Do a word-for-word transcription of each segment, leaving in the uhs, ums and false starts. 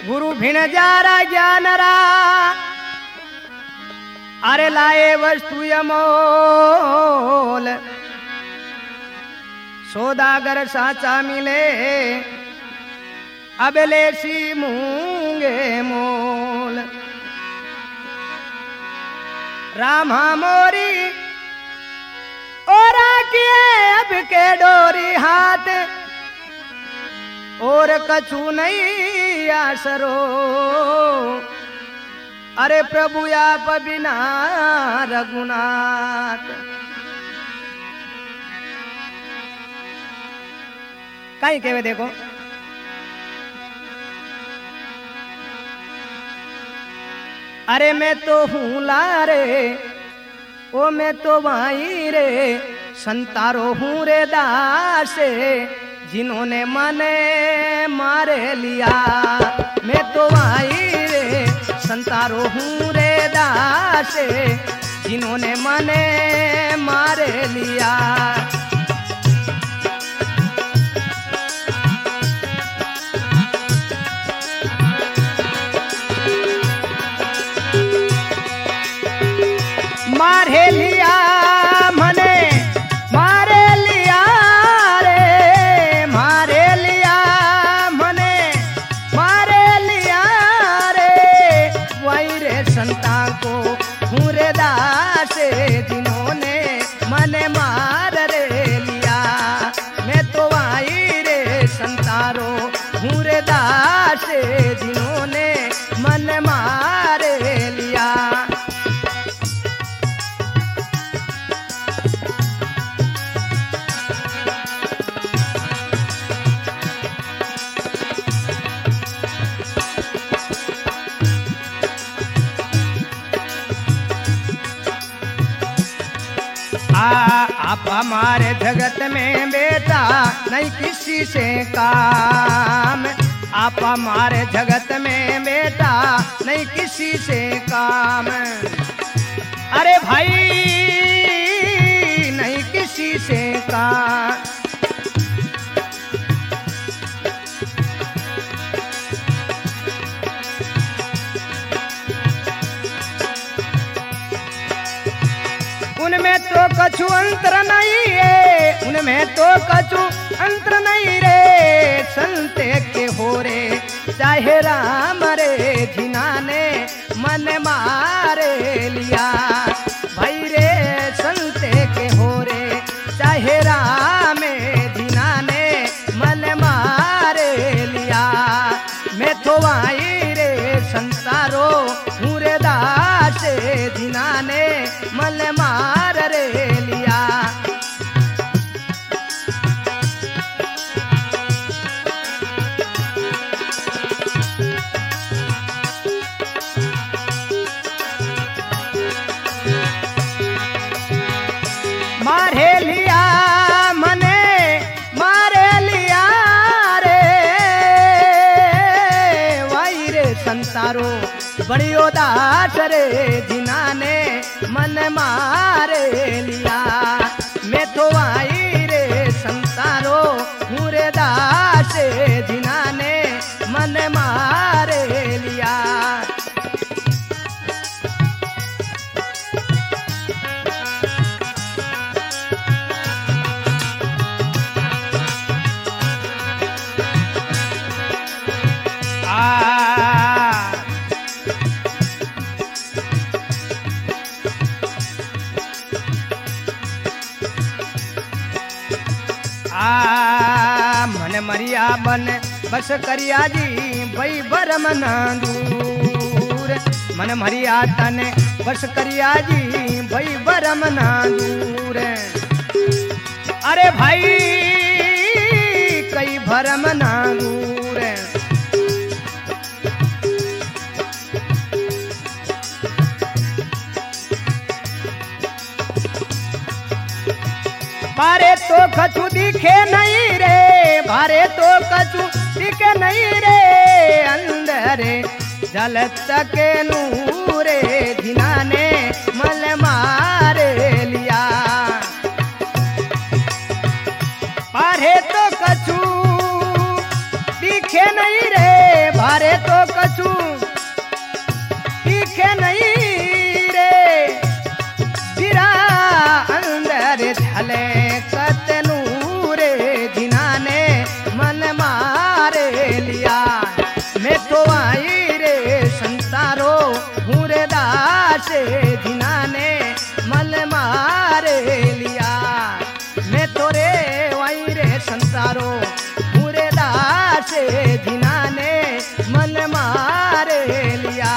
गुरु भिण जारा ज्ञानरा अरे लाए वस्तु अमोल सौदागर साचा मिले अबले सी मूंगे मोल रामा मोरी ओरा किए अब के डोरी हाथ और कछु नहीं आसरो अरे प्रभु आप बिना रघुनाथ कहीं कहवे देखो अरे मैं तो हूँ लारे ओ मैं तो वाई रे संतारो हूँ रे दासे जिन्होंने मने मारे लिया मैं तो वाई रे संतारो हूँ रे दासे जिन्होंने मने मारे लिया मारे लिया मने मारे लिया रे मारे लिया मने मारे लिया रे वही रे संता को हूँ रे दासे जिन्होंने मने मार रे लिया मैं तो आई रे संतारो हूँ रे दासे जिन्होंने मन मार लिया आप हमारे जगत में बेटा नहीं किसी से काम आप हमारे जगत में बेटा नहीं किसी से काम अरे भाई नहीं किसी से काम उनमें तो कछु अंतर नहीं है उनमें तो कछु अंतर नहीं रे संते के हो रे चाहे राम रे जिन्होंने मन मारे लिया भाई रे संते के हो रे चाहे राम जिन्होंने मन मारे लिया मैं तो आई रे संसारो हूँ रे दासे जिन्होंने मन मार रे लिया मारे लिया मने मारे लिया रे वही रे संसारो बड़ी उदास रे जिन्होंने मन मारे लिया मैं तो आई रे संसारो हूँ रे दासे जिन्होंने मन मारे लिया आ मन मरिया बन बस करिया जी भई बरम ना दूर मन मरिया तन बस करिया जी भई बरम ना दूर अरे भाई कई भरम ना दूर भारे तो कछु दिखे नहीं रे भारे तो कछु दिखे नहीं रे अंदर जल तके नूरे जिन्होंने मल मारे लिया भारे तो कछु दिखे नहीं रे भारे तो कछु दिखे नहीं रे बिरा अंदर झले कतनू रे जिन्हाने मन मारे लिया मैं तो आई रे संसारो हूँ रे दासे जिन्हाने मन मारे लिया मैं तो रे वही रे संसारो हूँ रे दासे जिन्हाने मन मारे लिया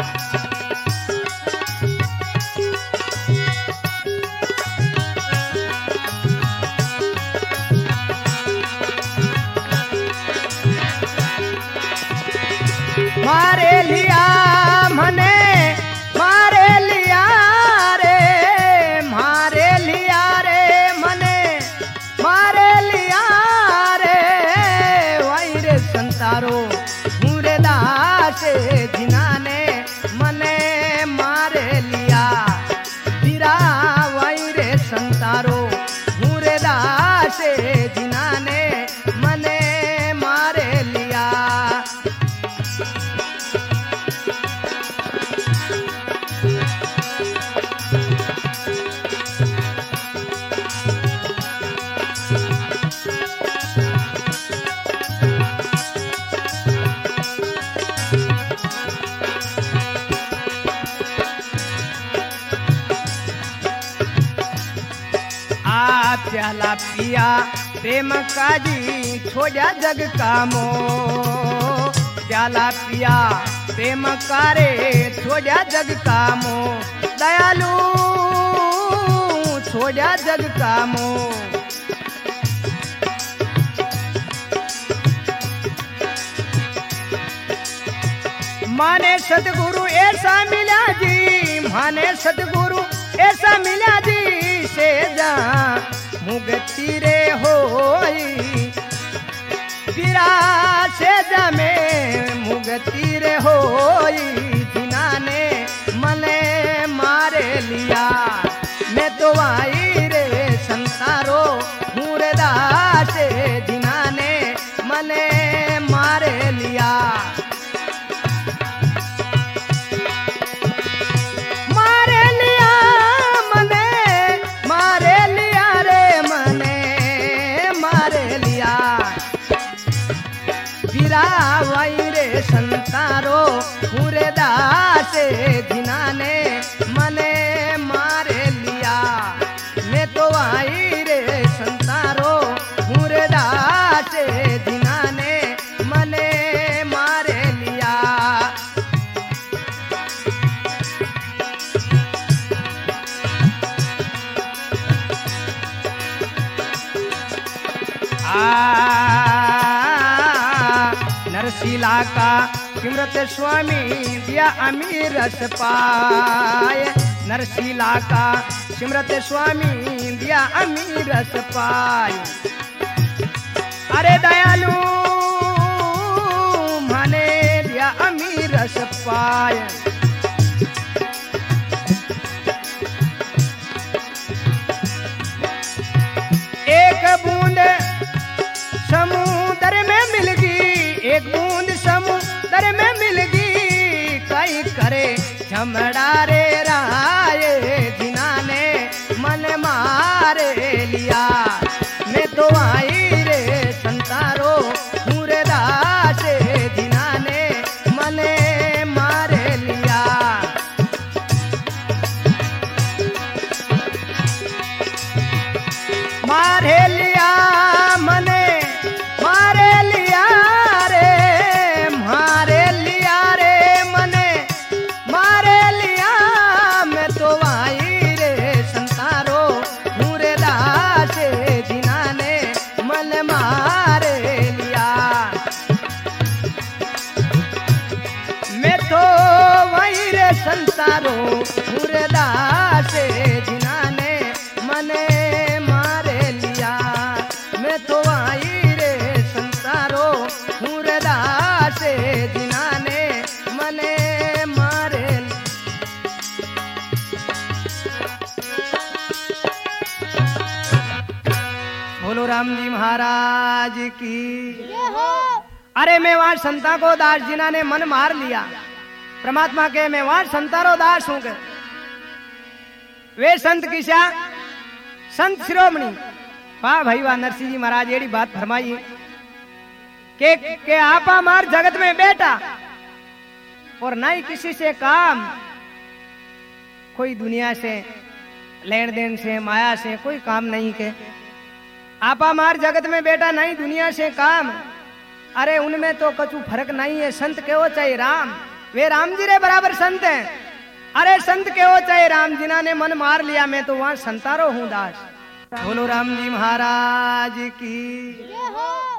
मारे लिया मने मारे लिया रे मारे लिया रे मने मारे लिया रे वही रे संसारो मुरे दासे जिन्हाने मने मारे लिया बिरा वही रे संसारो मुरे दासे जिन्हाने मने मारे लिया आ प्याला पिया प्रेम काजी छोड़ा जग का मोह प्याला पिया प्रेम कारे छोड़ा जग का मोह दयालु छोड़ा जग का मोह माने सतगुरु ऐसा मिला जी माने सतगुरु ऐसा मिला जी से जा मुगती रे होई बिरा से जा में मुगती रे होई जिन्हाने मने मारे लिया मैं तो आई रे संसारो हूँ रे दासे जिन्हाने मने मारे लिया मारे लिया मने मारे लिया रे मने मारे लिया बिरा वही रे संसारो हूँ रे दासे जिन्हाने मने मारे लिया मैं तो आई रे संसारो हूँ रे दासे जिन्हाने मने मारे लिया आ नरशिला का सिमरत स्वामी दिया अमीर रस पाए नरशिला का सिमरत स्वामी दिया अमीर रस पाए अरे दयालु माने दिया अमीर रस पाए एक बूंद समुद्र में मिल गई एक बूंद समुद्र में मिल गई कई करे झमड़ा रे राये जिन्हाने मन मारे लिया मैं तो आई रे संसारो हूँ रे दासे जिन्हाने मने मारे लिया मारे लिया मने मारे लिया रे मारे लिया रे मने मारे लिया मैं तो आई रे संसारो हूँ रे दासे जिन्हाने मन मारे लिया मैं तो वही रे संसारो हूँ रे दासे जिन्हाने मने मारे लिया मैं तो आई रे संसारो हूँ रे दासे जिन्हाने मने मारे बोलो राम जी महाराज की जय हो। अरे मैं वहां संता को दास जिन्होंने मन मार लिया। परमात्मा के मैं वहां संतारो दास हूं के वे संत किसा संत शिरोमणि। वाह भाई वाह, नरसिंह जी महाराज एड़ी बात फरमाई के, के आपा मार जगत में बैठा और ना ही किसी से काम, कोई दुनिया से लेन देन से माया से कोई काम नहीं के। आपा मार जगत में बैठा नहीं दुनिया से काम। अरे उनमें तो कुछ फर्क नहीं है। संत के हो चाहे राम, वे राम जी रे बराबर संत हैं। अरे संत के हो चाहे राम, जिन्होंने मन मार लिया मैं तो वहां संतारो हूं दास। बोलो राम जी महाराज की।